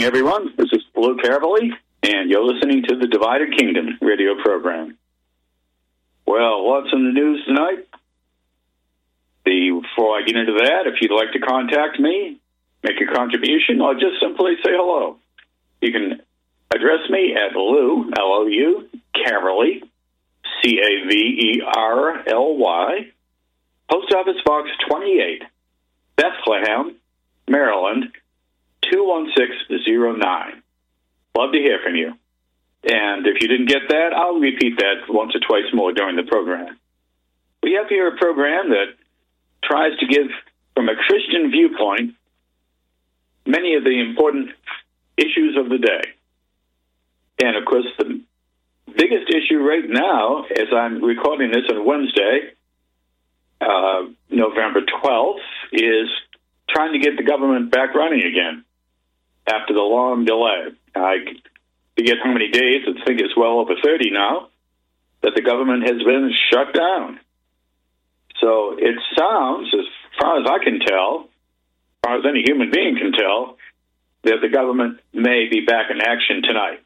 evening, everyone. This is Lou Caravelli, and you're listening to the Divided Kingdom radio program. Well, what's in the news tonight? Before I get into that, if you'd like to contact me, make a contribution, or just simply say hello, you can address me at Lou, L-O-U, Caverly, C-A-V-E-R-L-Y, Post Office Box 28, Bethlehem, Maryland, 21609. Love to hear from you. And if you didn't get that, I'll repeat that once or twice more during the program. We have here a program that tries to give, from a Christian viewpoint, many of the important issues of the day. And, of course, the biggest issue right now, as I'm recording this on Wednesday, November 12th, is trying to get the government back running again after the long delay. I forget how many days, I think it's well over 30 now, that the government has been shut down. So it sounds, as far as I can tell, as far as any human being can tell, that the government may be back in action tonight.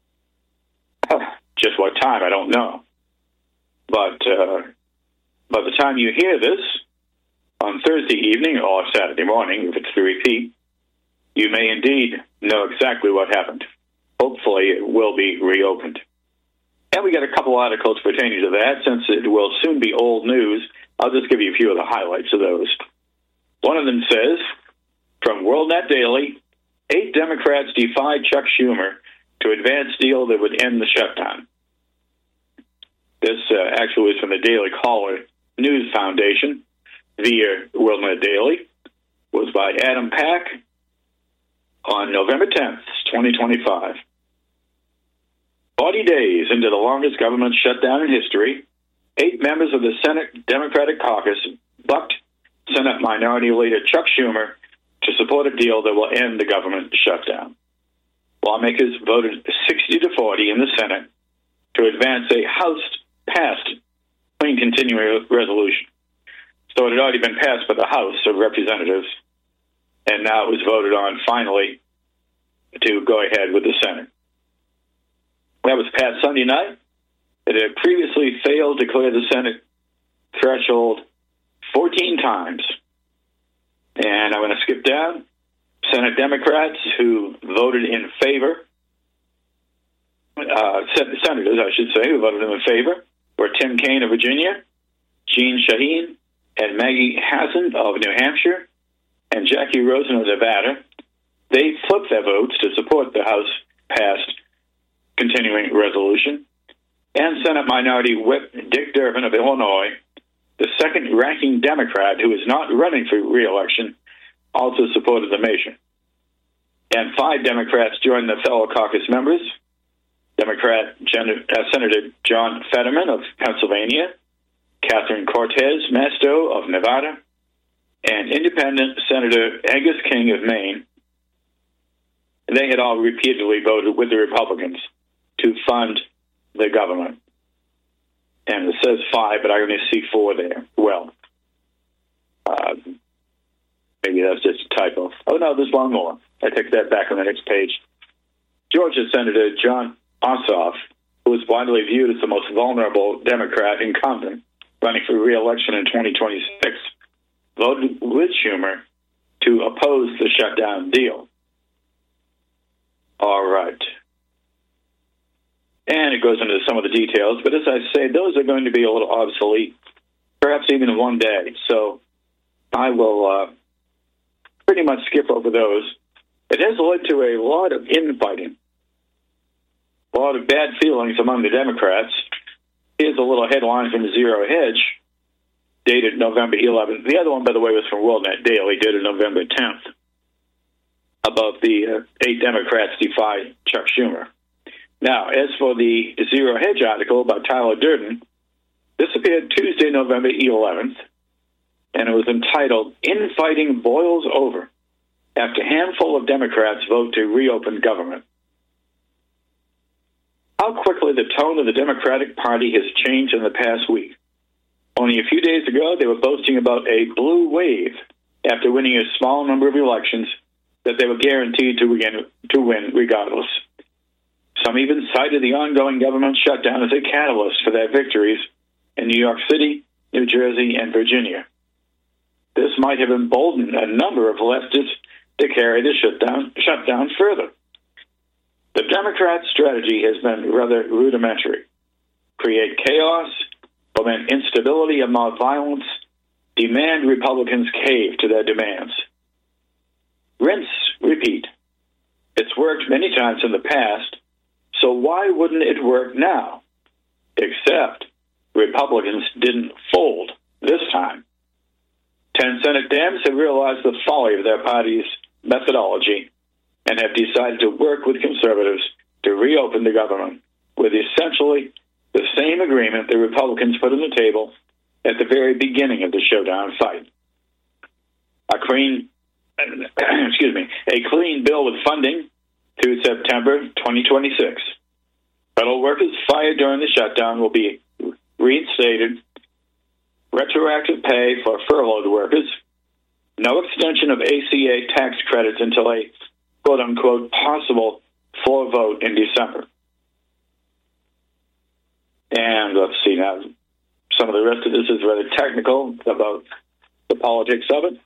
Just what time, I don't know. But by the time you hear this, on Thursday evening or Saturday morning, if it's the repeat, you may indeed know exactly what happened. Hopefully it will be reopened. And we got a couple articles pertaining to that. Since it will soon be old news, I'll just give you a few of the highlights of those. One of them says, from WorldNet Daily, 8 Democrats defied Chuck Schumer to advance deal that would end the shutdown. This actually was from the Daily Caller News Foundation via WorldNet Daily. Was by Adam Pack on November 10th, 2025. 40 days into the longest government shutdown in history, 8 members of the Senate Democratic Caucus bucked Senate Minority Leader Chuck Schumer to support a deal that will end the government shutdown. Lawmakers voted 60-40 in the Senate to advance a House-passed clean continuing resolution. So it had already been passed by the House of Representatives, and now it was voted on finally to go ahead with the Senate. That was passed Sunday night. It had previously failed to clear the Senate threshold 14 times. And I'm going to skip down. Senate Democrats who voted in favor, senators, I should say, who voted in favor, were Tim Kaine of Virginia, Jeanne Shaheen, and Maggie Hassan of New Hampshire, and Jackie Rosen of Nevada. They flipped their votes to support the House-passed continuing resolution. And Senate Minority Whip Dick Durbin of Illinois, the second-ranking Democrat who is not running for re-election, also supported the measure. And 5 Democrats joined the fellow caucus members. Senator John Fetterman of Pennsylvania, Catherine Cortez Masto of Nevada, and Independent Senator Angus King of Maine. They had all repeatedly voted with the Republicans to fund the government. And it says 5, but I only see 4 there. Well, maybe that's just a typo. Oh, no, there's one more. I take that back on the next page. Georgia Senator John Ossoff, who is widely viewed as the most vulnerable Democrat incumbent running for re-election in 2026, voted with Schumer to oppose the shutdown deal. All right. And it goes into some of the details, but as I say, those are going to be a little obsolete, perhaps even in one day. So I will pretty much skip over those. It has led to a lot of infighting, a lot of bad feelings among the Democrats. Here's a little headline from Zero Hedge, dated November 11th. The other one, by the way, was from WorldNet Daily, dated November 10th, about the 8 Democrats defy Chuck Schumer. Now, as for the Zero Hedge article by Tyler Durden, this appeared Tuesday, November 11th, and it was entitled, Infighting Boils Over After Handful of Democrats Vote to Reopen Government. How quickly the tone of the Democratic Party has changed in the past week. Only a few days ago, they were boasting about a blue wave after winning a small number of elections that they were guaranteed to win regardless. Some even cited the ongoing government shutdown as a catalyst for their victories in New York City, New Jersey, and Virginia. This might have emboldened a number of leftists to carry the shutdown further. The Democrat strategy has been rather rudimentary. Create chaos, foment instability and mob violence, demand Republicans cave to their demands. Rinse, repeat. It's worked many times in the past, so why wouldn't it work now? Except Republicans didn't fold this time. 10 Senate Dems have realized the folly of their party's methodology and have decided to work with conservatives to reopen the government with essentially the same agreement the Republicans put on the table at the very beginning of the showdown fight. A clean bill with funding through September 2026. Federal workers fired during the shutdown will be reinstated, retroactive pay for furloughed workers, no extension of ACA tax credits until a quote-unquote possible floor vote in December. And let's see now, some of the rest of this is rather technical about the politics of it.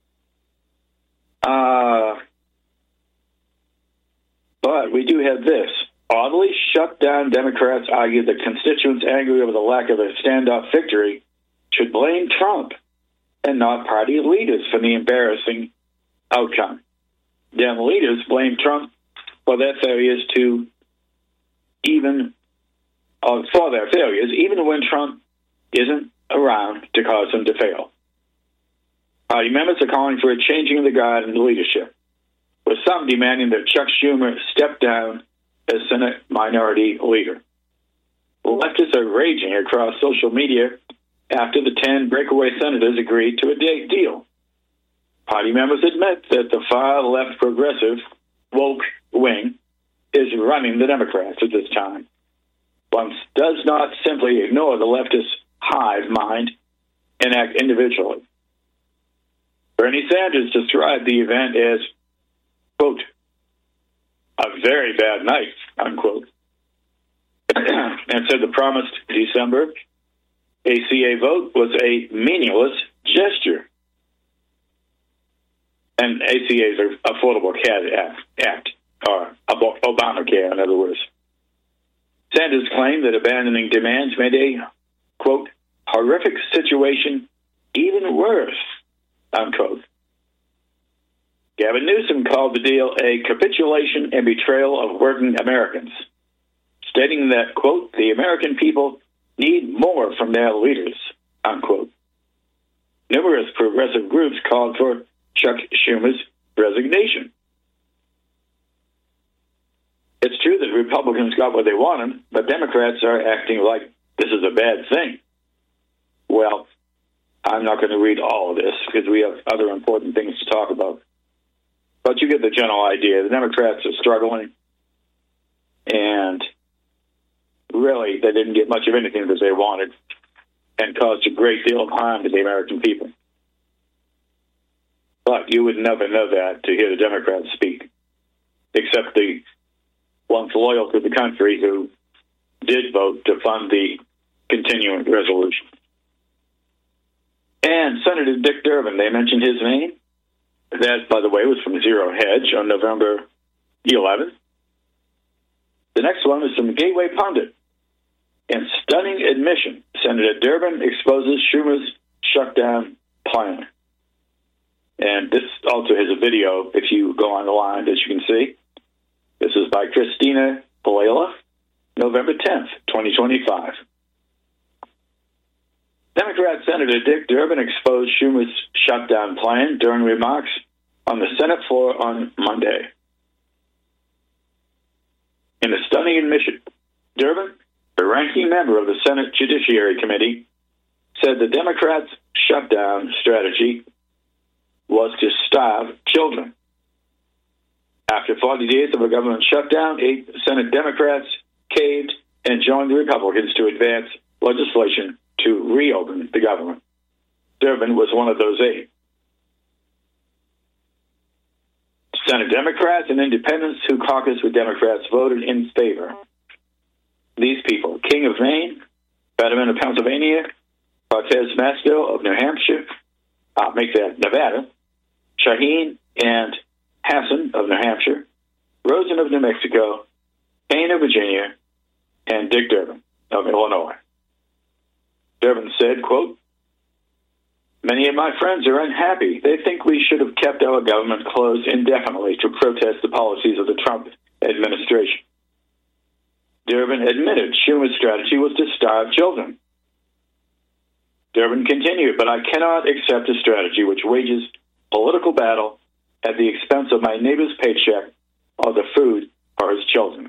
But we do have this. Oddly shut down Democrats argue that constituents angry over the lack of a standoff victory should blame Trump and not party leaders for the embarrassing outcome. Dem leaders blame Trump for their failures even when Trump isn't around to cause them to fail. Party members are calling for a changing of the guard in the leadership, with some demanding that Chuck Schumer step down as Senate Minority Leader. Leftists are raging across social media after the 10 breakaway senators agreed to a deal. Party members admit that the far-left progressive woke wing is running the Democrats at this time. One does not simply ignore the leftist hive mind and act individually. Bernie Sanders described the event as, quote, a very bad night, unquote, and said the promised December ACA vote was a meaningless gesture. And ACA is Affordable Care Act, or Obamacare, in other words. Sanders claimed that abandoning demands made a, quote, horrific situation even worse, unquote. Gavin Newsom called the deal a capitulation and betrayal of working Americans, stating that, quote, the American people need more from their leaders, unquote. Numerous progressive groups called for Chuck Schumer's resignation. It's true that Republicans got what they wanted, but Democrats are acting like this is a bad thing. Well, I'm not going to read all of this because we have other important things to talk about. But you get the general idea. The Democrats are struggling, and really they didn't get much of anything that they wanted and caused a great deal of harm to the American people. But you would never know that to hear the Democrats speak, except the ones loyal to the country who did vote to fund the continuing resolution. And Senator Dick Durbin, they mentioned his name. That, by the way, was from Zero Hedge on November 11th. The next one is from Gateway Pundit. In stunning admission, Senator Durbin exposes Schumer's shutdown plan. And this also has a video, if you go on the line, as you can see. This is by Christina Palela, November 10th, 2025. Democrat Senator Dick Durbin exposed Schumer's shutdown plan during remarks on the Senate floor on Monday. In a stunning admission, Durbin, the ranking member of the Senate Judiciary Committee, said the Democrats' shutdown strategy was to starve children. After 40 days of a government shutdown, 8 Senate Democrats caved and joined the Republicans to advance legislation to reopen the government. Durbin was one of those 8. Senate Democrats and independents who caucus with Democrats voted in favor. These people: King of Maine, Fetterman of Pennsylvania, Cortez Masto of New Hampshire, make that Nevada, Shaheen and Hassan of New Hampshire, Rosen of New Mexico, Payne of Virginia, and Dick Durbin of Illinois. Durbin said, quote, "Many of my friends are unhappy. They think we should have kept our government closed indefinitely to protest the policies of the Trump administration." Durbin admitted Schumer's strategy was to starve children. Durbin continued, "But I cannot accept a strategy which wages political battle at the expense of my neighbor's paycheck or the food for his children."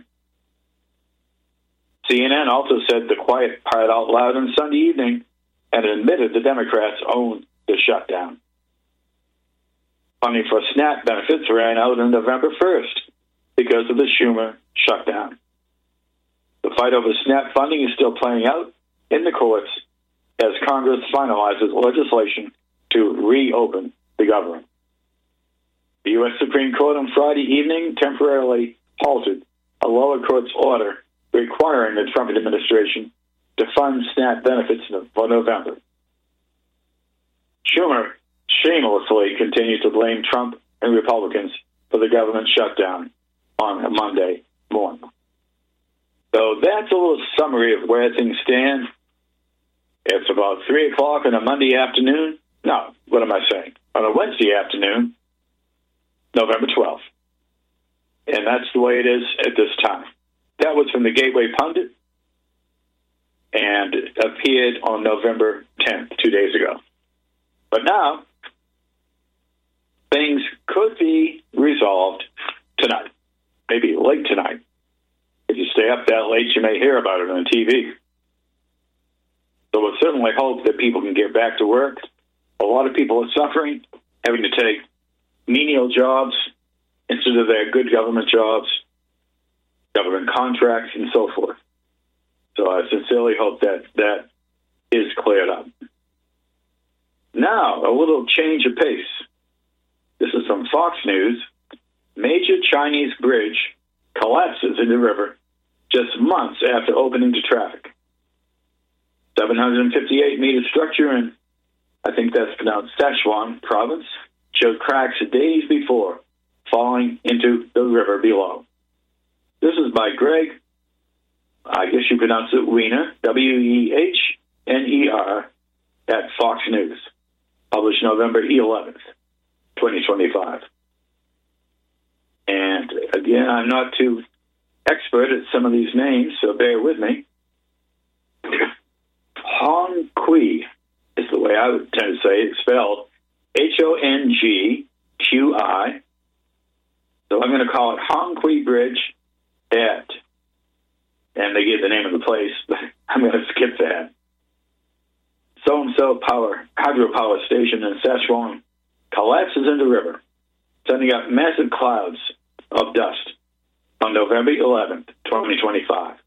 CNN also said the quiet part out loud on Sunday evening and admitted the Democrats owned the shutdown. Funding for SNAP benefits ran out on November 1st because of the Schumer shutdown. The fight over SNAP funding is still playing out in the courts as Congress finalizes legislation to reopen the government. The U.S. Supreme Court on Friday evening temporarily halted a lower court's order requiring the Trump administration to fund SNAP benefits for November. Schumer shamelessly continued to blame Trump and Republicans for the government shutdown on a Monday morning. So that's a little summary of where things stand. It's about 3 o'clock on a Monday afternoon. No, what am I saying? On a Wednesday afternoon, November 12th. And that's the way it is at this time. That was from the Gateway Pundit and appeared on November 10th, 2 days ago. But now, things could be resolved tonight, maybe late tonight. If you stay up that late, you may hear about it on TV. So we'll certainly hope that people can get back to work. A lot of people are suffering, having to take menial jobs instead of their good government jobs, government contracts, and so forth. So I sincerely hope that that is cleared up. Now, a little change of pace. This is from Fox News. Major Chinese bridge collapses in the river just months after opening to traffic. 758-meter structure in, I think that's pronounced Sichuan province, showed cracks days before falling into the river below. This is by Greg, I guess you pronounce it Wiener, Wehner, at Fox News, published November 11th, 2025. And again, I'm not too expert at some of these names, so bear with me. Hongqi is the way I would tend to say it, spelled Hongqi. So I'm going to call it Hongqi Bridge at, and they give the name of the place, but I'm going to skip that. So-and-so hydropower station in Sichuan collapses in the river, sending up massive clouds of dust on November 11th, 2025.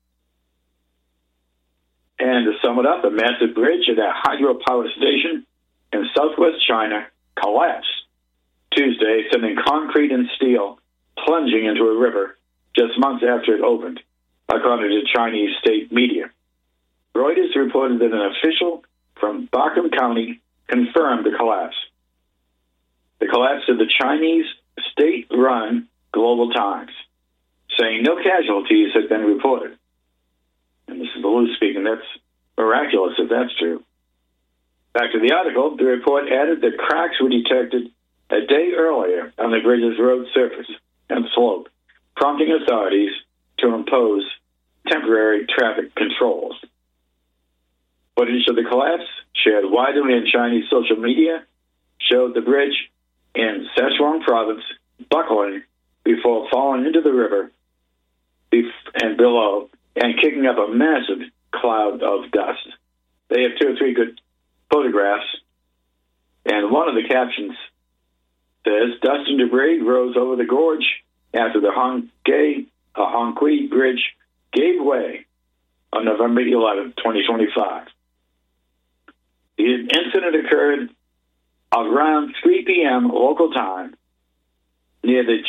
And to sum it up, a massive bridge at a hydropower station in southwest China collapsed Tuesday, sending concrete and steel plunging into a river just months after it opened, according to Chinese state media. Reuters reported that an official from Bakum County confirmed the collapse. The collapse of the Chinese state-run Global Times, saying no casualties had been reported. And this is Lou speaking. That's miraculous if that's true. Back to the article, the report added that cracks were detected a day earlier on the bridge's road surface and slope, prompting authorities to impose temporary traffic controls. Footage of the collapse, shared widely in Chinese social media, showed the bridge in Sichuan province buckling before falling into the river and below and kicking up a massive cloud of dust. They have 2 or 3 good photographs, and one of the captions says, "Dust and debris rose over the gorge after the Hongqi Bridge gave way on November 11, 2025. The incident occurred around 3 p.m. local time, near the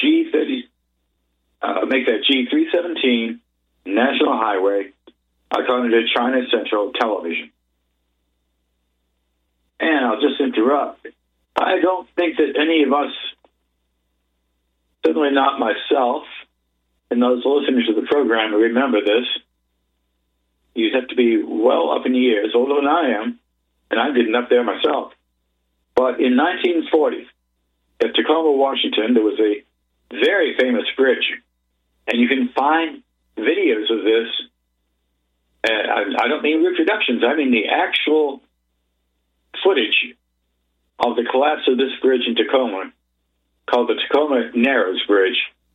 make that G317 National Highway, according to China Central Television. And I'll just interrupt. I don't think that any of us, certainly not myself, and those listening to the program, remember this. You'd have to be well up in years, older than I am, and I'm getting up there myself. But in 1940, at Tacoma, Washington, there was a very famous bridge, and you can find videos of this. I don't mean reproductions. I mean the actual footage of the collapse of this bridge in Tacoma, called the Tacoma Narrows Bridge.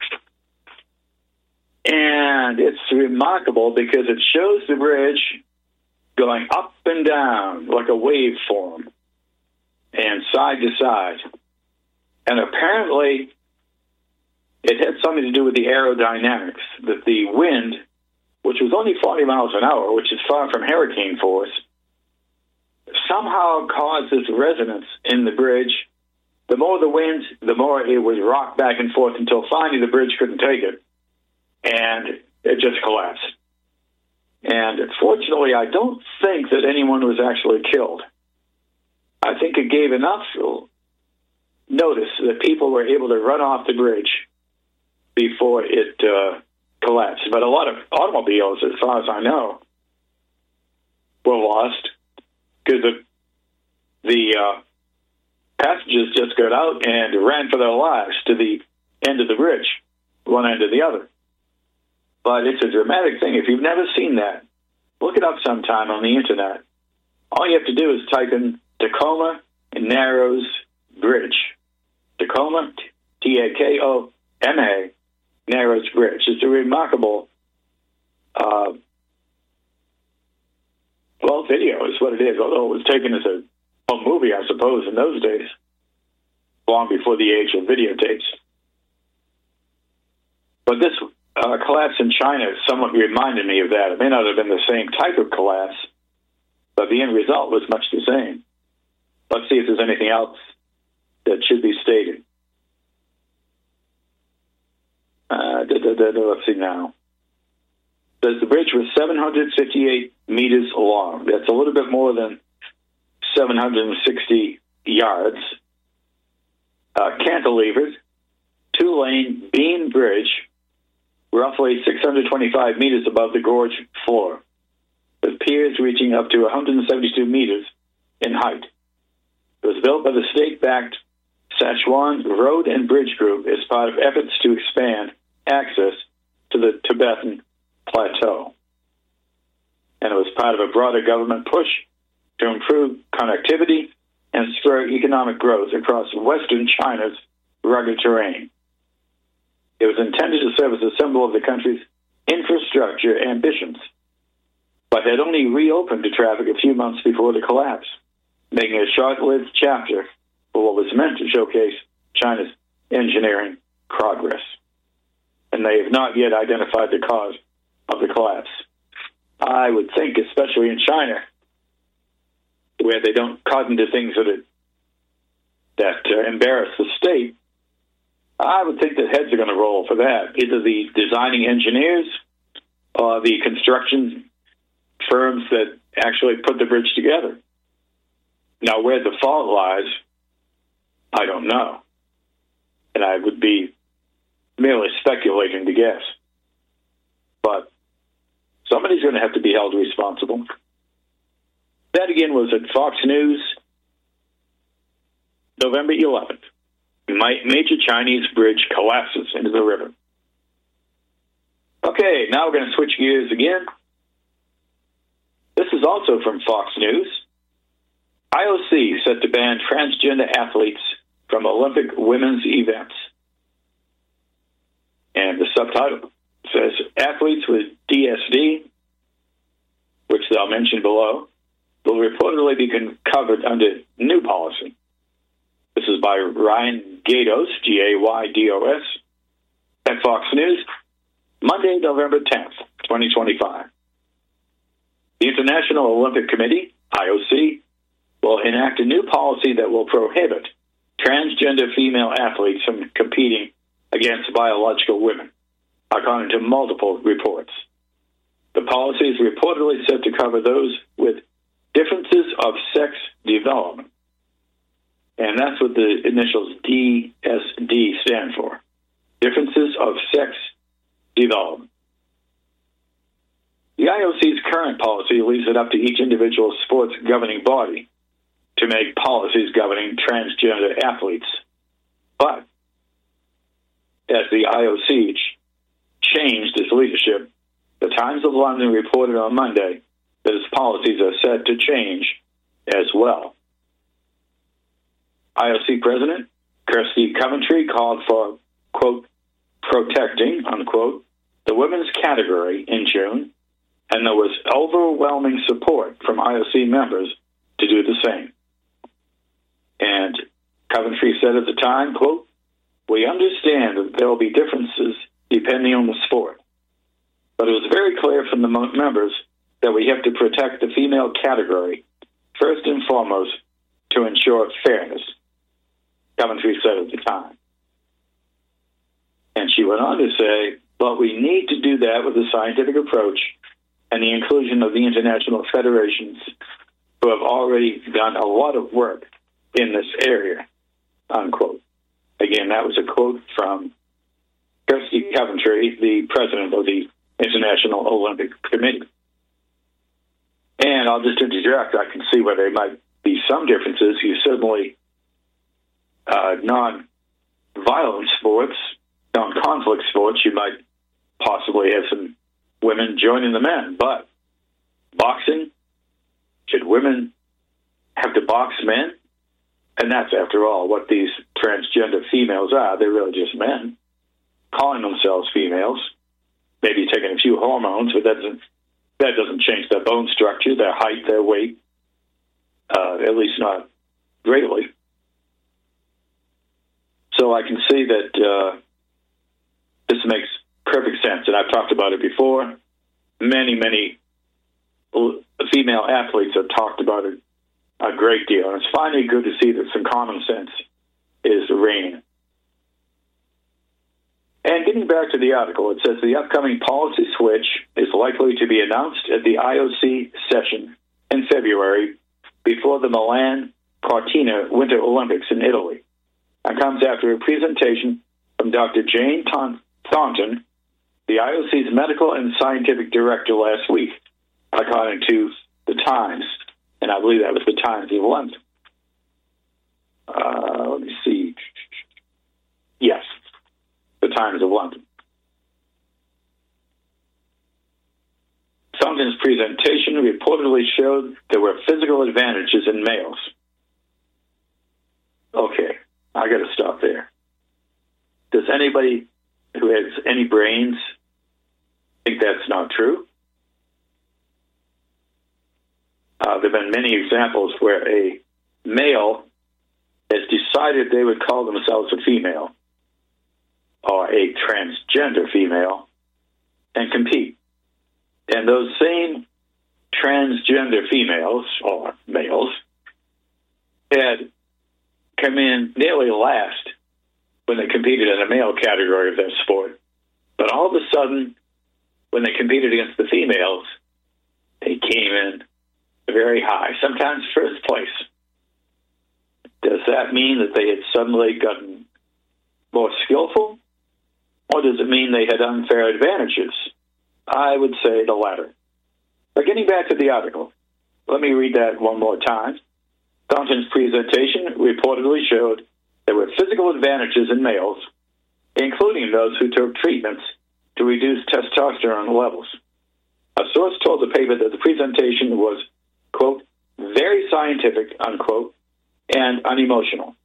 And it's remarkable because it shows the bridge going up and down like a waveform and side to side. And apparently it had something to do with the aerodynamics, that the wind, which was only 40 miles an hour, which is far from hurricane force, somehow caused this resonance in the bridge. The more the wind, the more it would rock back and forth until finally the bridge couldn't take it, and it just collapsed. And fortunately, I don't think that anyone was actually killed. I think it gave enough notice that people were able to run off the bridge before it collapsed. But a lot of automobiles, as far as I know, were lost because the passengers just got out and ran for their lives to the end of the bridge, one end or the other. But it's a dramatic thing. If you've never seen that, look it up sometime on the internet. All you have to do is type in Tacoma Narrows Bridge. Tacoma, Takoma, Narrows Bridge. It's a remarkable, video is what it is, although it was taken as a movie, I suppose, in those days, long before the age of videotapes. But this collapse in China somewhat reminded me of that. It may not have been the same type of collapse, but the end result was much the same. Let's see if there's anything else that should be stated. Let's see now. The bridge was 758 meters long. That's a little bit more than 760 yards. Cantilevered, two-lane beam bridge, roughly 625 meters above the gorge floor, with piers reaching up to 172 meters in height. It was built by the state-backed Sichuan Road and Bridge Group as part of efforts to expand access to the Tibetan Plateau. And it was part of a broader government push to improve connectivity and spur economic growth across western China's rugged terrain. It was intended to serve as a symbol of the country's infrastructure ambitions, but had only reopened to traffic a few months before the collapse, making a short-lived chapter for what was meant to showcase China's engineering progress. And they have not yet identified the cause of the collapse. I would think, especially in China, where they don't cut into things that embarrass the state, I would think that heads are going to roll for that. Either the designing engineers or the construction firms that actually put the bridge together. Now, where the fault lies, I don't know. And I would be merely speculating to guess. But somebody's going to have to be held responsible. That, again, was at Fox News, November 11th. Major Chinese bridge collapses into the river. Okay, now we're going to switch gears again. This is also from Fox News. IOC set to ban transgender athletes from Olympic women's events. And the subtitle says, athletes with DSD, which they'll mention below, will reportedly be covered under new policy. This is by Ryan Gaydos, Gaydos, at Fox News, Monday, November 10th, 2025. The International Olympic Committee, IOC, will enact a new policy that will prohibit transgender female athletes from competing against biological women, according to multiple reports. The policy is reportedly set to cover those with differences of sex development. And that's what the initials DSD stand for. Differences of sex development. The IOC's current policy leaves it up to each individual sports governing body to make policies governing transgender athletes. But as the IOC changed its leadership, the Times of London reported on Monday that its policies are set to change as well. IOC President Kirsty Coventry called for, quote, protecting, unquote, the women's category in June, and there was overwhelming support from IOC members to do the same. And Coventry said at the time, quote, we understand that there will be differences depending on the sport, but it was very clear from the members that we have to protect the female category first and foremost to ensure fairness, Coventry said at the time. And she went on to say, but we need to do that with a scientific approach and the inclusion of the international federations who have already done a lot of work in this area, unquote. Again, that was a quote from Kirsty Coventry, the president of the International Olympic Committee. And I'll just interject, I can see where there might be some differences. You certainly, non-violent sports, non-conflict sports, you might possibly have some women joining the men. But boxing, should women have to box men? And that's, after all, what these transgender females are. They're really just men, calling themselves females, maybe taking a few hormones, but that doesn't change their bone structure, their height, their weight, at least not greatly. So I can see that this makes perfect sense, and I've talked about it before. Many female athletes have talked about it a great deal, and it's finally good to see that some common sense is reigning. And getting back to the article, it says the upcoming policy switch is likely to be announced at the IOC session in February before the Milan Cortina Winter Olympics in Italy, and comes after a presentation from Dr. Jane Thornton, the IOC's medical and scientific director, last week, according to the Times. And I believe that was the Times of London. Let me see. Yes, the Times of London. Thornton's presentation reportedly showed there were physical advantages in males. Okay, I got to stop there. Does anybody who has any brains think that's not true? There have been many examples where a male has decided they would call themselves a female or a transgender female and compete. And those same transgender females or males had come in nearly last when they competed in a male category of their sport. But all of a sudden, when they competed against the females, they came in very high, sometimes first place. Does that mean that they had suddenly gotten more skillful? Or does it mean they had unfair advantages? I would say the latter. But getting back to the article, let me read that one more time. Thornton's presentation reportedly showed there were physical advantages in males, including those who took treatments to reduce testosterone levels. A source told the paper that the presentation was, quote, very scientific, unquote, and unemotional.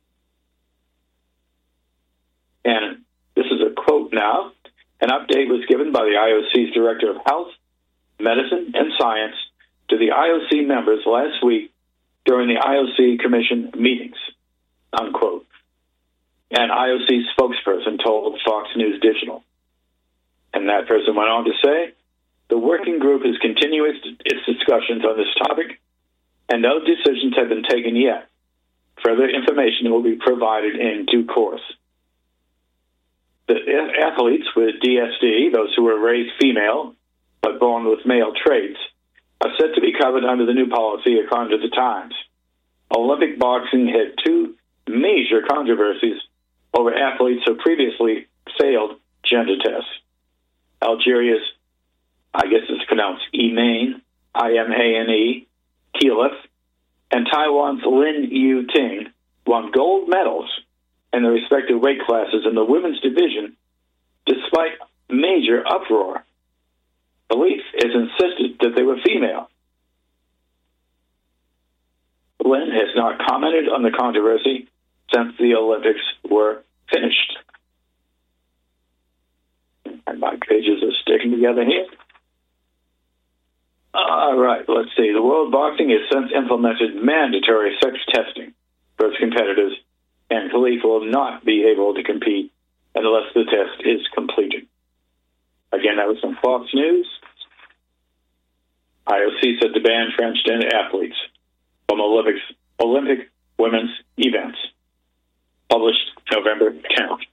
And this is a quote now. An update was given by the IOC's Director of Health, Medicine, and Science to the IOC members last week during the IOC Commission meetings, unquote. An IOC spokesperson told Fox News Digital. And that person went on to say, the working group is continuing its discussions on this topic, and no decisions have been taken yet. Further information will be provided in due course. The athletes with DSD, those who were raised female but born with male traits, are said to be covered under the new policy according to the Times. Olympic boxing had two major controversies over athletes who previously failed gender tests. Algeria's, I guess it's pronounced Imane, Imane, Keelif, and Taiwan's Lin Yu Ting won gold medals in their respective weight classes in the women's division, despite major uproar. Police has insisted that they were female. Lin has not commented on the controversy since the Olympics were finished. And my pages are sticking together here. All right, let's see. The World Boxing has since implemented mandatory sex testing for its competitors, and Khalif will not be able to compete unless the test is completed. Again, that was from Fox News. IOC said to ban transgender athletes from Olympic women's events. Published November 10th.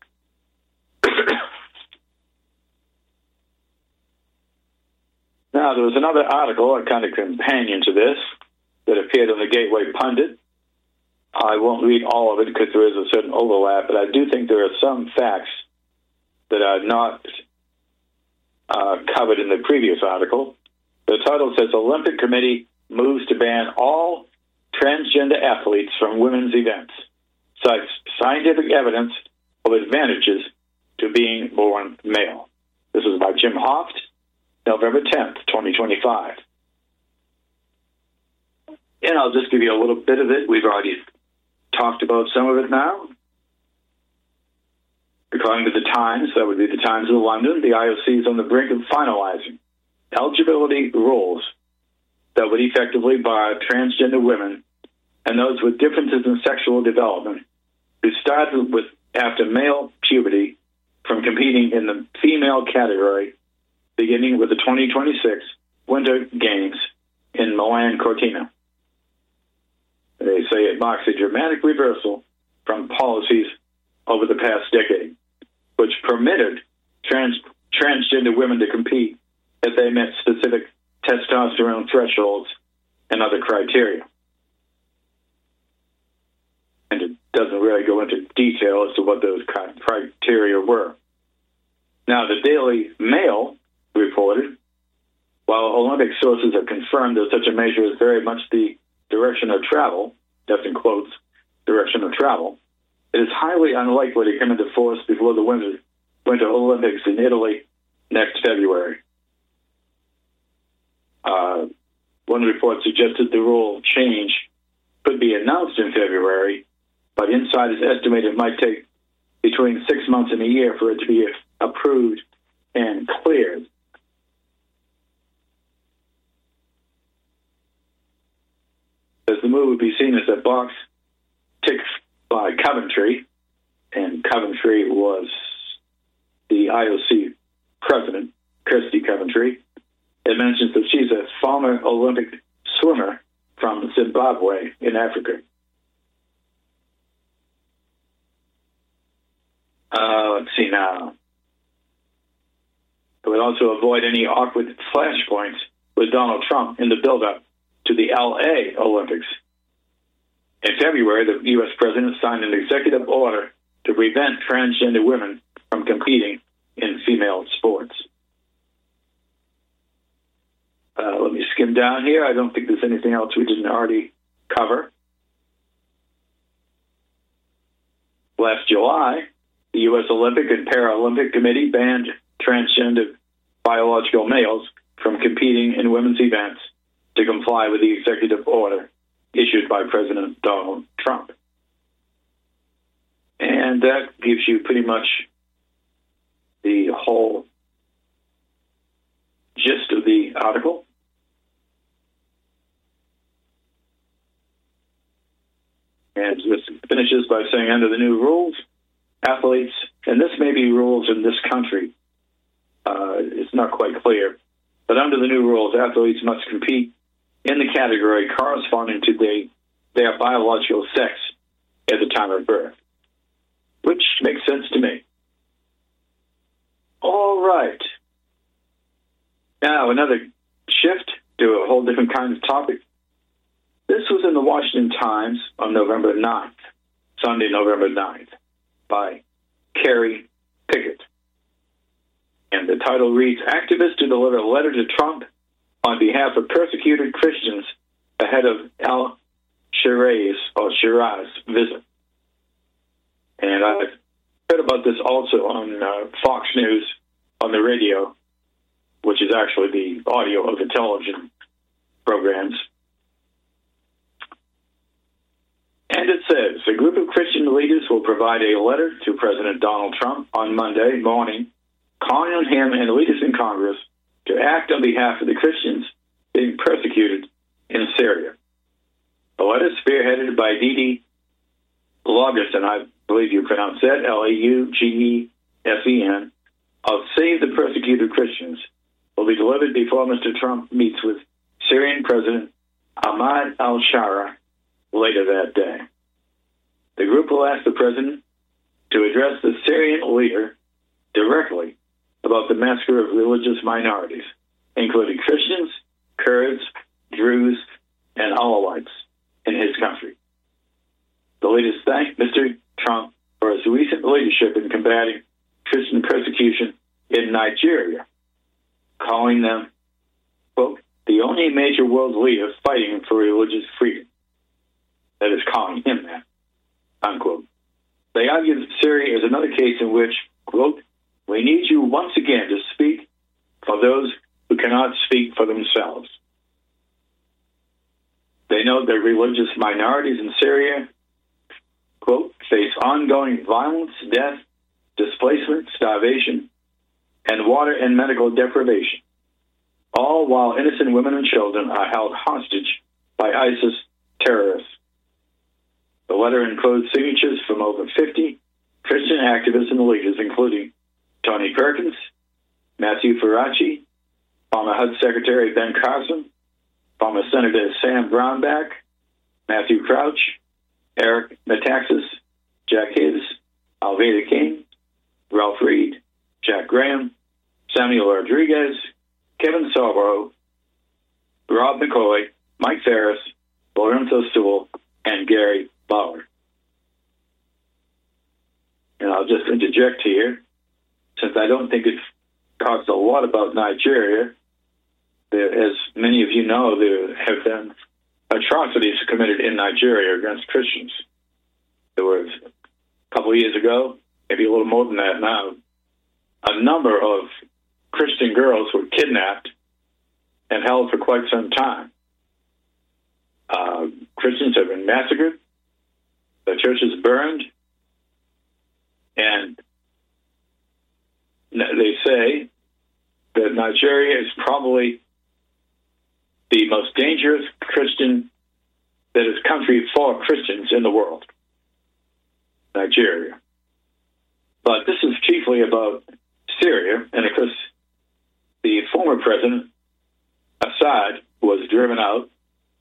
Now, there was another article, a kind of companion to this, that appeared on the Gateway Pundit. I won't read all of it because there is a certain overlap, but I do think there are some facts that are not covered in the previous article. The title says, Olympic Committee moves to ban all transgender athletes from women's events, cites scientific evidence of advantages to being born male. This is by Jim Hoft, November 10th, 2025. And I'll just give you a little bit of it. We've already talked about some of it now. According to the Times, that would be the Times of London, the IOC is on the brink of finalizing eligibility rules that would effectively bar transgender women and those with differences in sexual development who started with after male puberty from competing in the female category beginning with the 2026 Winter Games in Milan Cortina. They say it marks a dramatic reversal from policies over the past decade, which permitted transgender women to compete if they met specific testosterone thresholds and other criteria. And it doesn't really go into detail as to what those criteria were. Now, the Daily Mail reported, while Olympic sources have confirmed that such a measure is very much the direction of travel, that's in quotes, direction of travel, it is highly unlikely to come into force before the Winter Olympics in Italy next February. One report suggested the rule change could be announced in February, but insiders estimate it might take between 6 months and a year for it to be approved and cleared. As the move would be seen as a box tick by Coventry, and Coventry was the IOC president, Kirsty Coventry. It mentions that she's a former Olympic swimmer from Zimbabwe in Africa. Let's see now. It would also avoid any awkward flashpoints with Donald Trump in the build-up to the LA Olympics. In February, the U.S. president signed an executive order to prevent transgender women from competing in female sports. Let me skim down here. I don't think there's anything else we didn't already cover. Last July, the U.S. Olympic and Paralympic Committee banned transgender biological males from competing in women's events to comply with the executive order issued by President Donald Trump. And that gives you pretty much the whole gist of the article. And this finishes by saying, under the new rules, athletes, and this may be rules in this country, it's not quite clear, but under the new rules, athletes must compete in the category corresponding to their biological sex at the time of birth, which makes sense to me. All right. Now, another shift to a whole different kind of topic. This was in the Washington Times on November 9th, Sunday, November 9th, by Kerry Pickett. And the title reads, Activists to deliver a letter to Trump on behalf of persecuted Christians ahead of al-Shiraz visit. And I've heard about this also on Fox News on the radio, which is actually the audio of the television programs. And it says, a group of Christian leaders will provide a letter to President Donald Trump on Monday morning, calling on him and leaders in Congress to act on behalf of the Christians being persecuted in Syria. The letter, spearheaded by Didi Laugesen, I believe you pronounce that, Laugesen, of Save the Persecuted Christians, will be delivered before Mr. Trump meets with Syrian President Ahmad al-Shara later that day. The group will ask the president to address the Syrian leader directly about the massacre of religious minorities, including Christians, Kurds, Druze, and Alawites in his country. The leaders thanked Mr. Trump for his recent leadership in combating Christian persecution in Nigeria, calling them, quote, the only major world leader fighting for religious freedom. That is, calling him that, unquote. They argued that Syria is another case in which, quote, we need you once again to speak for those who cannot speak for themselves. They note that religious minorities in Syria, quote, face ongoing violence, death, displacement, starvation, and water and medical deprivation, all while innocent women and children are held hostage by ISIS terrorists. The letter includes signatures from over 50 Christian activists and leaders, including Tony Perkins, Matthew Faraci, former HUD Secretary Ben Carson, former Senator Sam Brownback, Matthew Crouch, Eric Metaxas, Jack Hibbs, Alveda King, Ralph Reed, Jack Graham, Samuel Rodriguez, Kevin Sorbo, Rob McCoy, Mike Ferris, Lorenzo Sewell, and Gary Bauer. And I'll just interject here, since I don't think it talks a lot about Nigeria. As many of you know, there have been atrocities committed in Nigeria against Christians. There was, a couple of years ago, maybe a little more than that now, a number of Christian girls were kidnapped and held for quite some time. Christians have been massacred, the churches burned, and they say that Nigeria is probably the most dangerous country for Christians in the world. Nigeria. But this is chiefly about Syria, and of course, the former president, Assad, was driven out.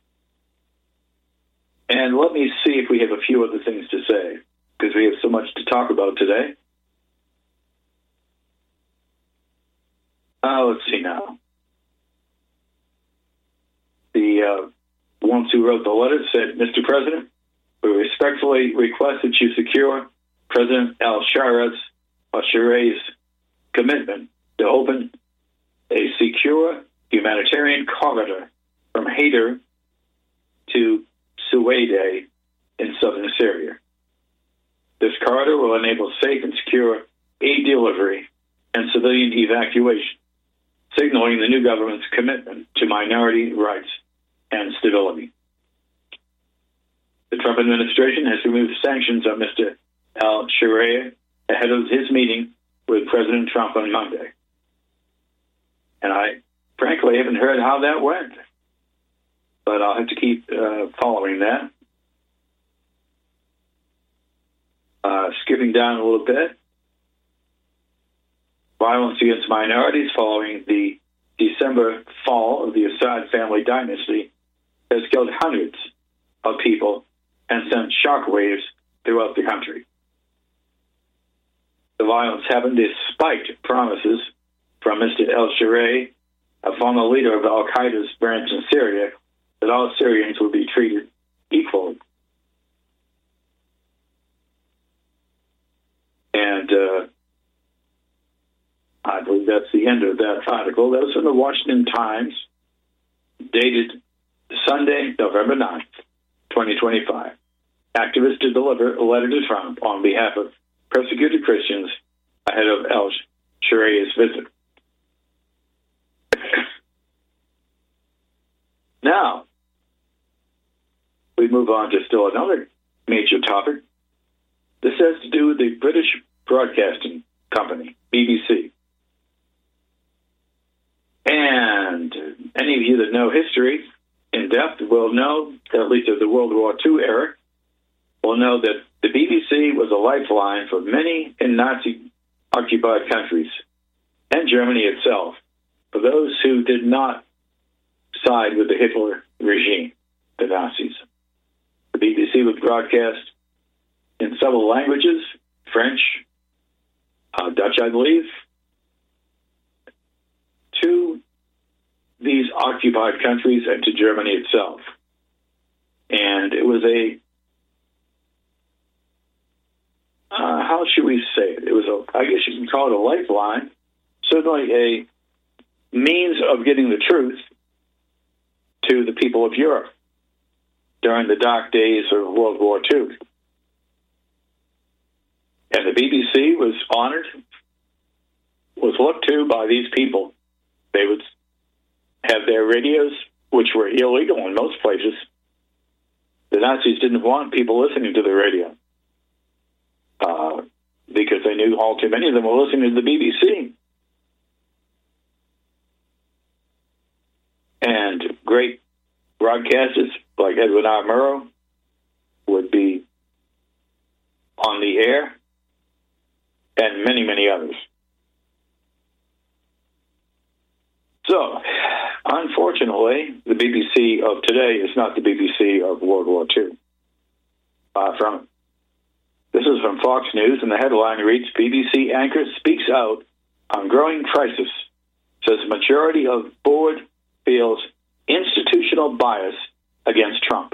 And let me see if we have a few other things to say, because we have so much to talk about today. Let's see now. The ones who wrote the letter said, Mr. President, we respectfully request that you secure President al-Shiraz's commitment to open a secure humanitarian corridor from Hayder to Suwaide in southern Syria. This corridor will enable safe and secure aid delivery and civilian evacuation, signaling the new government's commitment to minority rights and stability. The Trump administration has removed sanctions on Mr. al-Shiraz ahead of his meeting with President Trump on Monday. And I frankly haven't heard how that went, but I'll have to keep following that. Skipping down a little bit, violence against minorities following the December fall of the Assad family dynasty has killed hundreds of people and sent shockwaves throughout the country. The violence happened despite promises from Mr. El-Sharai, a former leader of Al-Qaeda's branch in Syria, that all Syrians would be treated equally. And I believe that's the end of that article. That was from the Washington Times, dated Sunday, November 9th, 2025. Activists to deliver a letter to Trump on behalf of persecuted Christians ahead of El-Sharai's visit. Now, we move on to still another major topic. This has to do with the British Broadcasting Company, BBC. And any of you that know history in depth will know, at least of the World War II era, will know that the BBC was a lifeline for many in Nazi-occupied countries and Germany itself, for those who did not side with the Hitler regime, the Nazis. The BBC would broadcast in several languages, French, Dutch, I believe, to these occupied countries and to Germany itself. And it was a, how should we say it? It was I guess you can call it a lifeline, certainly a means of getting the truth to the people of Europe during the dark days of World War II. And the BBC was honored, was looked to by these people. They would have their radios, which were illegal in most places. The Nazis didn't want people listening to the radio because they knew all too many of them were listening to the BBC. And great broadcasters like Edwin R. Murrow would be on the air, and many, many others. So, unfortunately, the BBC of today is not the BBC of World War II. This is from Fox News, and the headline reads, BBC anchor speaks out on growing crisis, says majority of board feels institutional bias against Trump.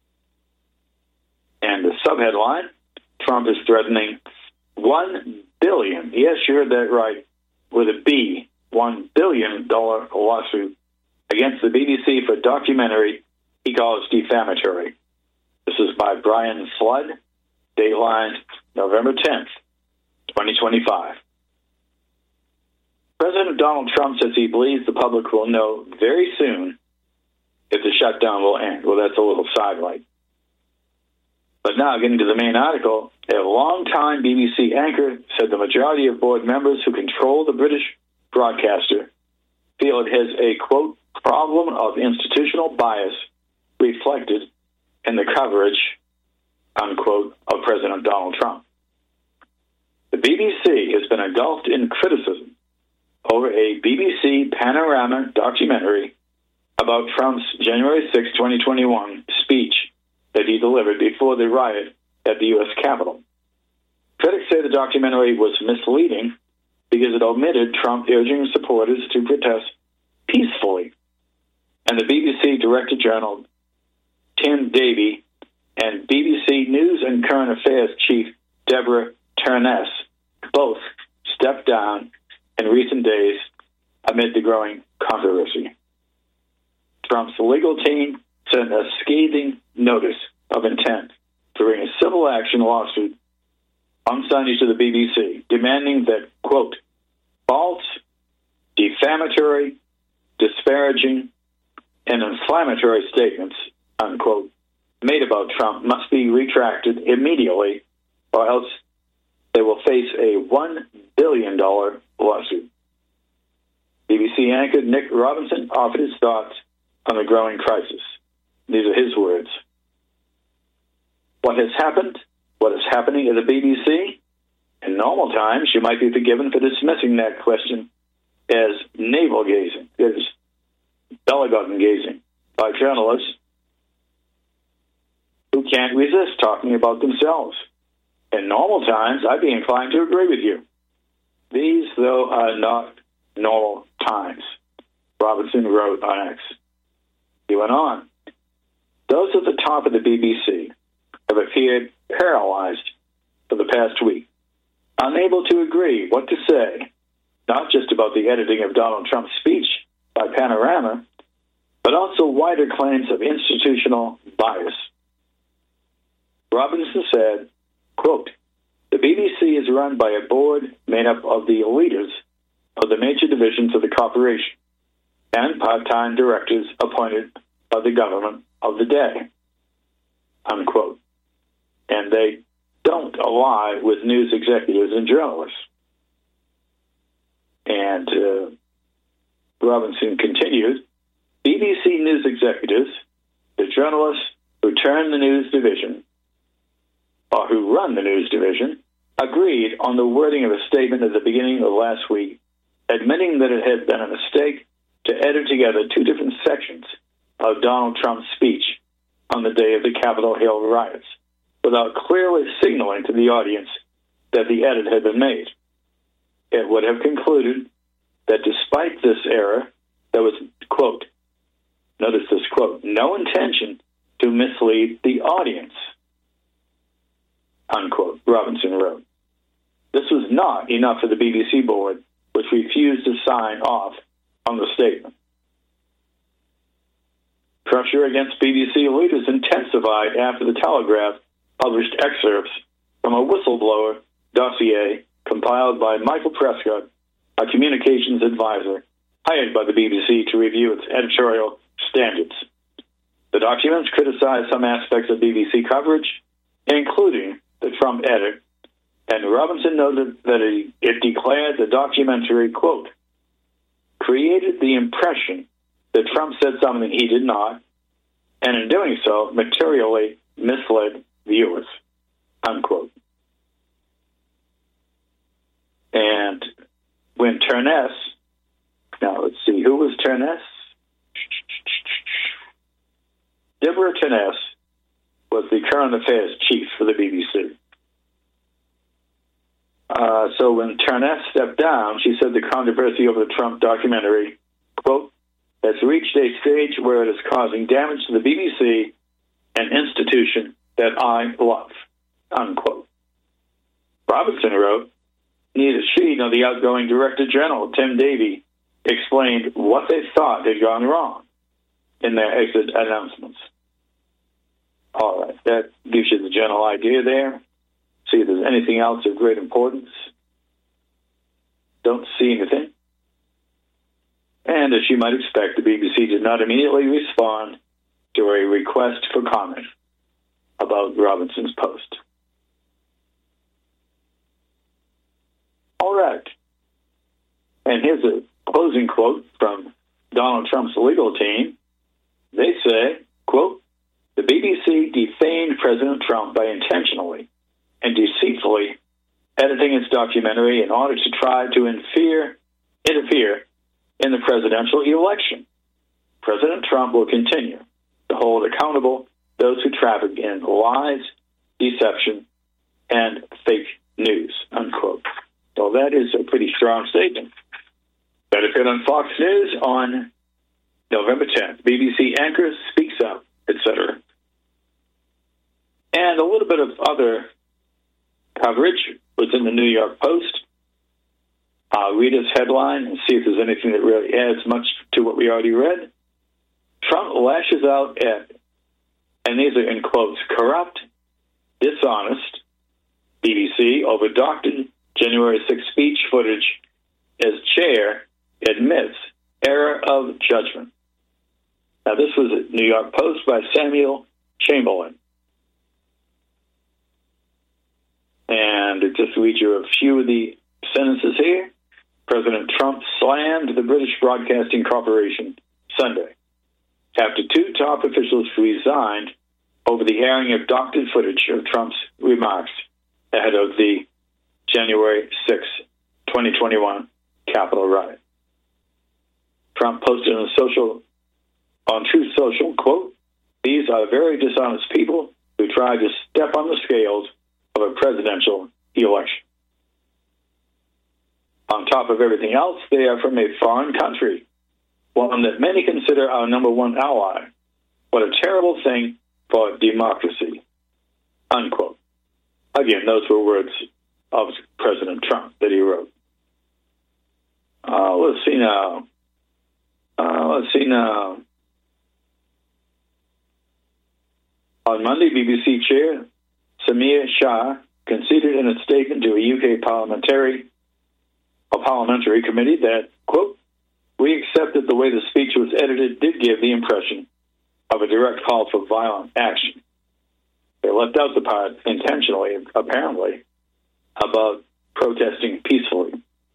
And the subheadline, Trump is threatening $1 billion, yes, you heard that right, with a B, $1 billion lawsuit against the BBC for documentary he calls defamatory. This is by Brian Flood, Dateline, November 10th, 2025. President Donald Trump says he believes the public will know very soon if the shutdown will end. Well, that's a little sidelight. But now, getting to the main article, a longtime BBC anchor said the majority of board members who control the British broadcaster feel it has a, quote, problem of institutional bias reflected in the coverage, unquote, of President Donald Trump. The BBC has been engulfed in criticism over a BBC Panorama documentary about Trump's January 6, 2021 speech that he delivered before the riot at the U.S. Capitol. Critics say the documentary was misleading because it omitted Trump urging supporters to protest peacefully. And the BBC Director General, Tim Davie, and BBC News and Current Affairs Chief Deborah Turness both stepped down in recent days amid the growing controversy. Trump's legal team sent a scathing notice of intent to bring a civil action lawsuit on Sunday to the BBC, demanding that, quote, false, defamatory, disparaging, and inflammatory statements, unquote, made about Trump must be retracted immediately, or else they will face a $1 billion lawsuit. BBC anchor Nick Robinson offered his thoughts on the growing crisis. These are his words. What has happened, what is happening at the BBC? In normal times, you might be forgiven for dismissing that question as navel-gazing, as belly-button gazing by journalists who can't resist talking about themselves. In normal times, I'd be inclined to agree with you. These, though, are not normal times, Robinson wrote on X. He went on, those at the top of the BBC have appeared paralyzed for the past week, unable to agree what to say, not just about the editing of Donald Trump's speech by Panorama, but also wider claims of institutional bias. Robinson said, quote, the BBC is run by a board made up of the leaders of the major divisions of the corporation and part-time directors appointed by the government of the day, unquote. And they don't ally with news executives and journalists. And Robinson continued, BBC news executives, the journalists who turn the news division, or who run the news division, agreed on the wording of a statement at the beginning of last week, admitting that it had been a mistake to edit together two different sections of Donald Trump's speech on the day of the Capitol Hill riots, without clearly signaling to the audience that the edit had been made. It would have concluded that despite this error, there was, quote, notice this quote, no intention to mislead the audience, unquote, Robinson wrote. This was not enough for the BBC board, which refused to sign off on the statement. Pressure against BBC leaders intensified after the Telegraph published excerpts from a whistleblower dossier compiled by Michael Prescott, a communications advisor hired by the BBC to review its editorial standards. The documents criticized some aspects of BBC coverage, including the Trump edit, and Robinson noted that it declared the documentary, quote, created the impression that Trump said something he did not, and in doing so, materially misled viewers, unquote. And when Turness, now let's see, who was Turness? Deborah Turness was the current affairs chief for the BBC. So when Turness stepped down, she said the controversy over the Trump documentary, quote, has reached a stage where it is causing damage to the BBC, an institution that I love, unquote. Robinson wrote, neither she nor the outgoing Director General, Tim Davie, explained what they thought had gone wrong in their exit announcements. All right, that gives you the general idea there. See if there's anything else of great importance. Don't see anything. And as you might expect, the BBC did not immediately respond to a request for comment about Robinson's post. All right. And here's a closing quote from Donald Trump's legal team. They say, quote, the BBC defamed President Trump by intentionally and deceitfully editing its documentary in order to try to interfere in the presidential election. President Trump will continue to hold accountable those who traffic in lies, deception, and fake news, unquote. So that is a pretty strong statement. That appeared on Fox News on November 10th. BBC anchor speaks out, etc. And a little bit of other coverage was in the New York Post. I'll read this headline and see if there's anything that really adds much to what we already read. Trump lashes out at, and these are in quotes, corrupt, dishonest, BBC over doctored January 6th speech footage as chair admits error of judgment. Now, this was a New York Post by Samuel Chamberlain. And to just read you a few of the sentences here. President Trump slammed the British Broadcasting Corporation Sunday after two top officials resigned over the airing of doctored footage of Trump's remarks ahead of the January 6, 2021 Capitol riot. Trump posted on Truth Social, quote, these are very dishonest people who try to step on the scales of a presidential election. On top of everything else, they are from a foreign country, one that many consider our number one ally. What a terrible thing for democracy." Unquote. Again, those were words of President Trump that he wrote. Let's see now. On Monday, BBC Chair Samir Shah conceded in a statement to a UK parliamentary committee that, quote, "We accept that the way the speech was edited did give the impression of a direct call for violent action." They left out the part intentionally, apparently, about protesting peacefully.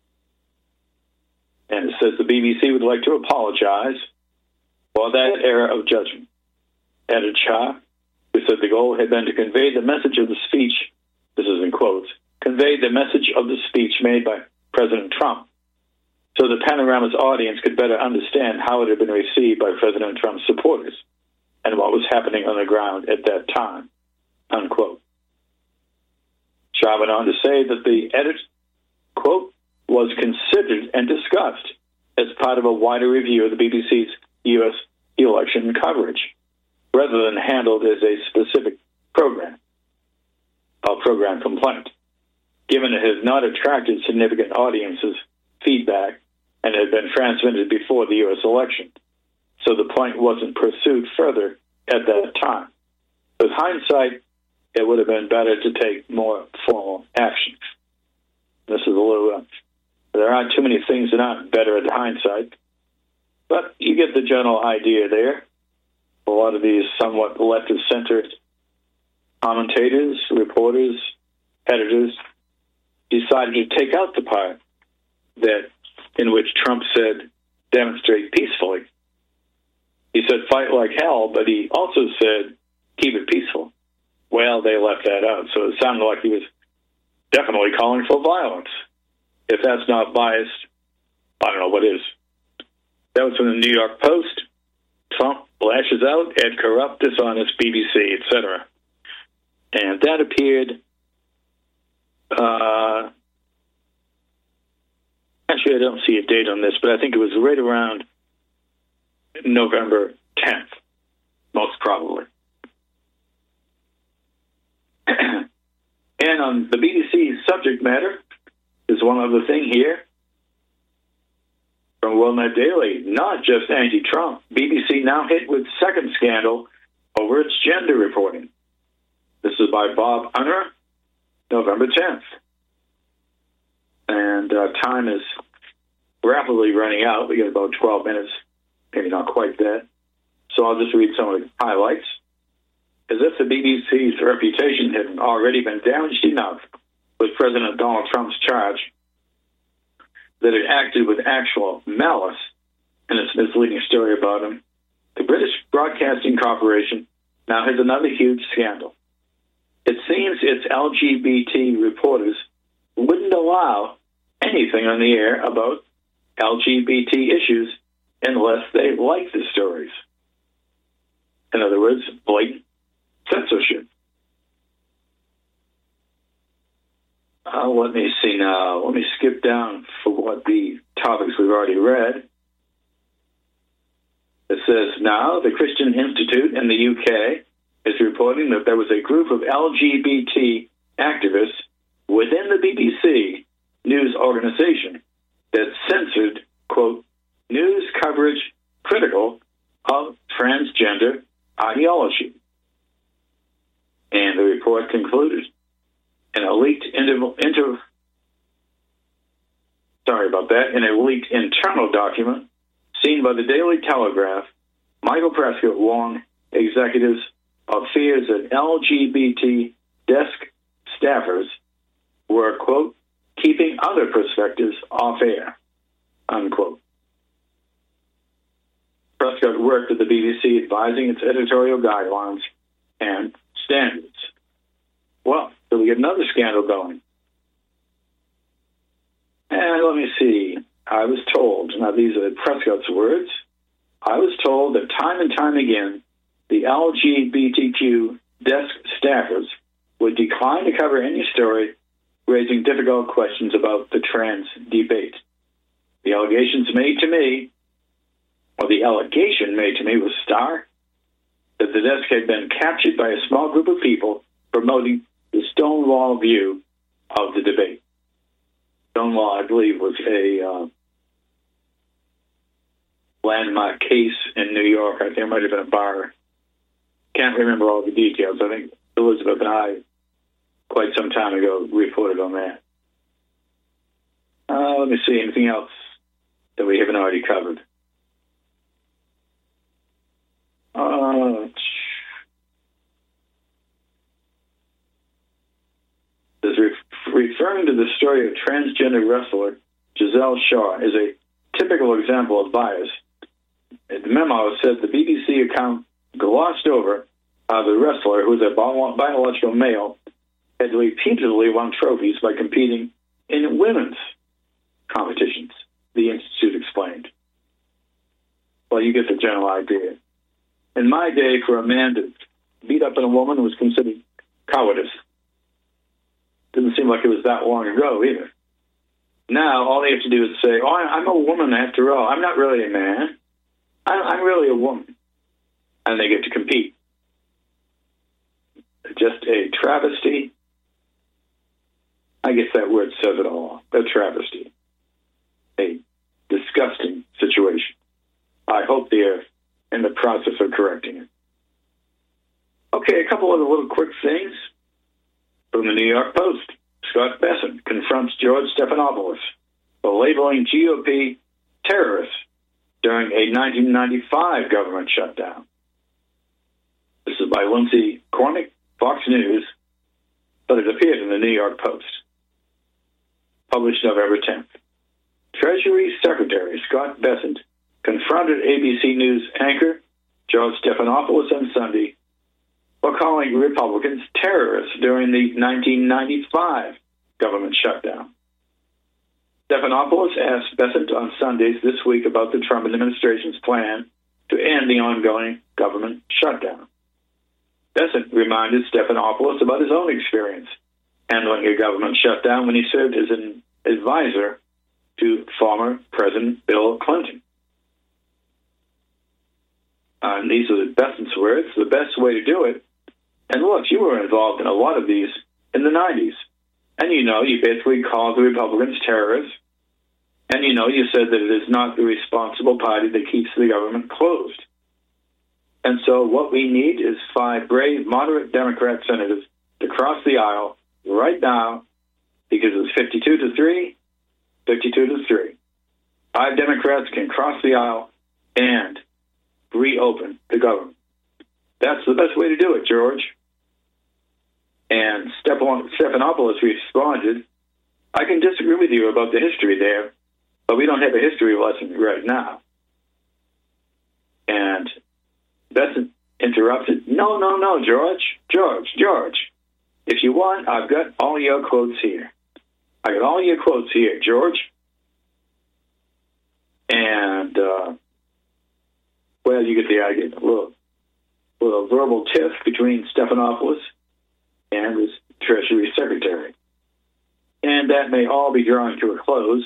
And it says the BBC would like to apologize for that error of judgment. Added Shah, who said the goal had been to convey the message of the speech, this is in quotes, convey the message of the speech made by President Trump, so the Panorama's audience could better understand how it had been received by President Trump's supporters and what was happening on the ground at that time, unquote. Shah went on to say that the edit, quote, was considered and discussed as part of a wider review of the BBC's U.S. election coverage, rather than handled as a specific program complaint, given it has not attracted significant audiences' feedback and had been transmitted before the U.S. election. So the point wasn't pursued further at that time. With hindsight, it would have been better to take more formal action. This is a little, there aren't too many things that aren't better at hindsight, but you get the general idea there. A lot of these somewhat leftist-centered commentators, reporters, editors decided to take out the part that in which Trump said, "Demonstrate peacefully." He said, "Fight like hell," but he also said, "Keep it peaceful." Well, they left that out, so it sounded like he was definitely calling for violence. If that's not biased, I don't know what is. That was from the New York Post. Trump lashes out at corrupt, dishonest BBC, etc. And that appeared, actually I don't see a date on this, but I think it was right around November 10th, most probably. And on the BBC's subject matter, there's one other thing here. From WorldNet Daily, not just anti-Trump, BBC now hit with second scandal over its gender reporting. This is by Bob Unner, November 10th. And time is rapidly running out. We got about 12 minutes, maybe not quite that. So I'll just read some of the highlights. As if the BBC's reputation had already been damaged enough with President Donald Trump's charge that it acted with actual malice in its misleading story about him, the British Broadcasting Corporation now has another huge scandal. It seems its LGBT reporters wouldn't allow anything on the air about LGBT issues unless they liked the stories. In other words, blatant censorship. Let me see now. Let me skip down for what the topics we've already read. It says now the Christian Institute in the UK is reporting that there was a group of LGBT activists within the BBC news organization that censored, quote, news coverage critical of transgender ideology. And the report concluded in a leaked in a leaked internal document seen by the Daily Telegraph, Michael Prescott warned executives of fears that LGBT desk staffers were, quote, keeping other perspectives off air, unquote. Prescott worked at the BBC advising its editorial guidelines and standards. Well, so we get another scandal going. And let me see. I was told, now these are Prescott's words, I was told that time and time again, the LGBTQ desk staffers would decline to cover any story raising difficult questions about the trans debate. The allegation made to me was stark, that the desk had been captured by a small group of people promoting the Stonewall view of the debate. Stonewall, I believe, was a landmark case in New York. I think it might have been a bar. Can't remember all the details. I think Elizabeth and I, quite some time ago, reported on that. Let me see, anything else that we haven't already covered? Referring to the story of transgender wrestler Giselle Shaw is a typical example of bias. The memo said the BBC account glossed over how the wrestler, who is a biological male, had repeatedly won trophies by competing in women's competitions, the Institute explained. Well, you get the general idea. In my day, for a man to beat up on a woman was considered cowardice. Didn't seem like it was that long ago either. Now, all they have to do is say, oh, I'm a woman after all. I'm not really a man. I'm really a woman. And they get to compete. Just a travesty. I guess that word says it all. A travesty. A disgusting situation. I hope they're in the process of correcting it. Okay, a couple other little quick things from the New York Post. Scott Bessent confronts George Stephanopoulos for labeling GOP terrorists during a 1995 government shutdown. This is by Lindsay Cornick, Fox News, but it appeared in the New York Post. Published November 10th. Treasury Secretary Scott Bessent confronted ABC News anchor George Stephanopoulos on Sunday for calling Republicans terrorists during the 1995 government shutdown. Stephanopoulos asked Bessent on Sundays this week about the Trump administration's plan to end the ongoing government shutdown. Bessent reminded Stephanopoulos about his own experience handling a government shutdown when he served as an advisor to former President Bill Clinton. And these are Bessent's words, the best way to do it. And look, you were involved in a lot of these in the 90s. And you basically called the Republicans terrorists. And you said that it is not the responsible party that keeps the government closed. And so what we need is 5 brave, moderate Democrat senators to cross the aisle right now, because it's 52-3, 52-3. 5 Democrats can cross the aisle and reopen the government. That's the best way to do it, George. And Stephanopoulos responded, I can disagree with you about the history there, but we don't have a history lesson right now. And Bessent interrupted, no, George. If you want, I've got all your quotes here. I got all your quotes here, George. And, well, you get the idea. A little verbal tiff between Stephanopoulos and his Treasury Secretary. And that may all be drawing to a close.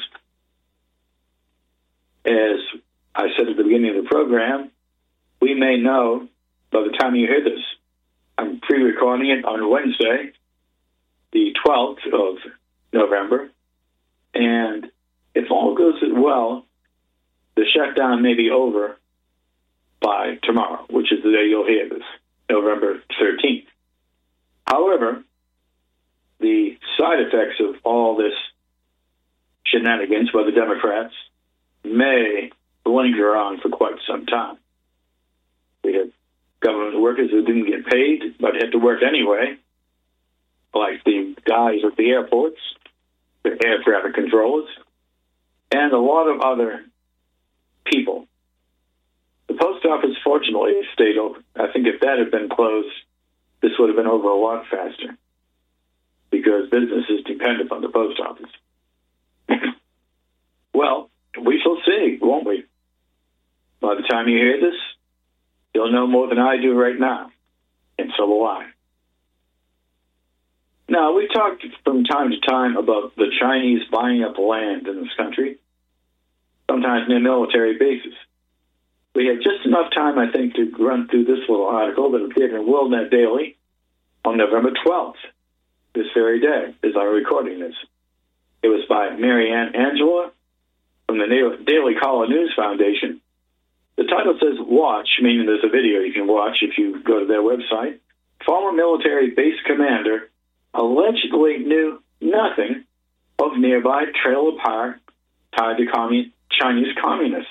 As I said at the beginning of the program, we may know by the time you hear this. I'm pre-recording it on Wednesday, the 12th of November. And if all goes well, the shutdown may be over by tomorrow, which is the day you'll hear this, November 13th. However, the side effects of all this shenanigans by the Democrats may linger on for quite some time. We have government workers who didn't get paid but had to work anyway, like the guys at the airports, the air traffic controllers, and a lot of other people. The post office, fortunately, stayed open. I think if that had been closed, this would have been over a lot faster, because businesses depend upon the post office. Well, we shall see, won't we? By the time you hear this, you'll know more than I do right now, and so will I. Now, we talked from time to time about the Chinese buying up land in this country, sometimes near military bases. We had just enough time, I think, to run through this little article that appeared in WorldNet Daily on November 12th, this very day, as I'm recording this. It was by Marianne Angela from the Daily Caller News Foundation. The title says, watch, meaning there's a video you can watch if you go to their website. Former military base commander allegedly knew nothing of nearby trailer park tied to Chinese communists.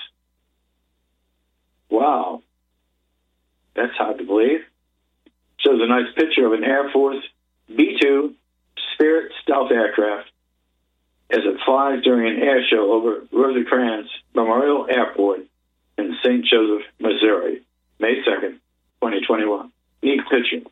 Wow. That's hard to believe. Shows a nice picture of an Air Force B-2 Spirit stealth aircraft as it flies during an air show over Rosecrans Memorial Airport in St. Joseph, Missouri, May 2nd, 2021. Neat picture.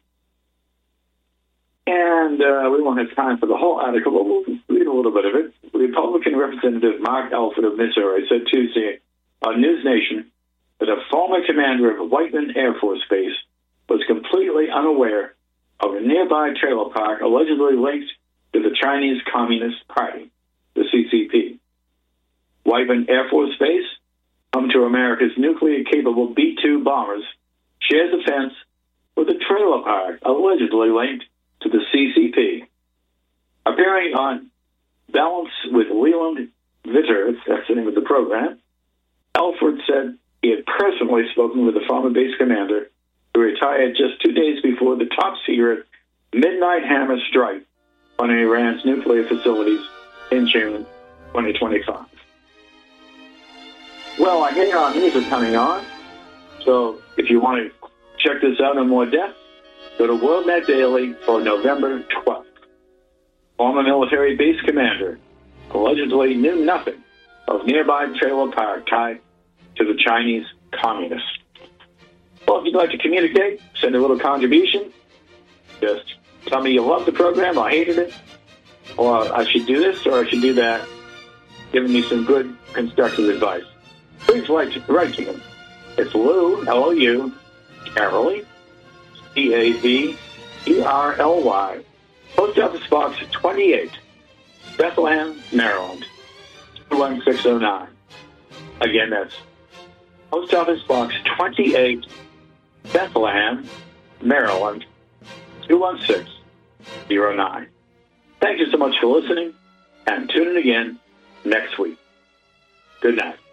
And we won't have time for the whole article, but we'll read a little bit of it. Republican Representative Mark Alford of Missouri said Tuesday on News Nation that a former commander of Whiteman Air Force Base was completely unaware of a nearby trailer park allegedly linked to the Chinese Communist Party, the CCP. Whiteman Air Force Base, home to America's nuclear-capable B-2 bombers, shares a fence with a trailer park allegedly linked to the CCP. Appearing on Balance with Leland Vitter, that's the name of the program, Alford said he had personally spoken with the former base commander who retired just 2 days before the top-secret Midnight Hammer strike on Iran's nuclear facilities in June 2025. Well, I hear our news is coming on, so if you want to check this out in more depth, go to WorldNet Daily for November 12th. Former military base commander allegedly knew nothing of nearby trailer park tied to the Chinese communists. Well, if you'd like to communicate, send a little contribution. Just tell me you love the program or hated it, or I should do this or I should do that, giving me some good constructive advice. Please write to them. It's Lou, L-O-U, Caroly, C-A-V-E-R-L-Y, Post Office Box 28, Bethlehem, Maryland, 21609. Again, that's Post Office Box 28, Bethlehem, Maryland, 21609. Thank you so much for listening, and tune in again next week. Good night.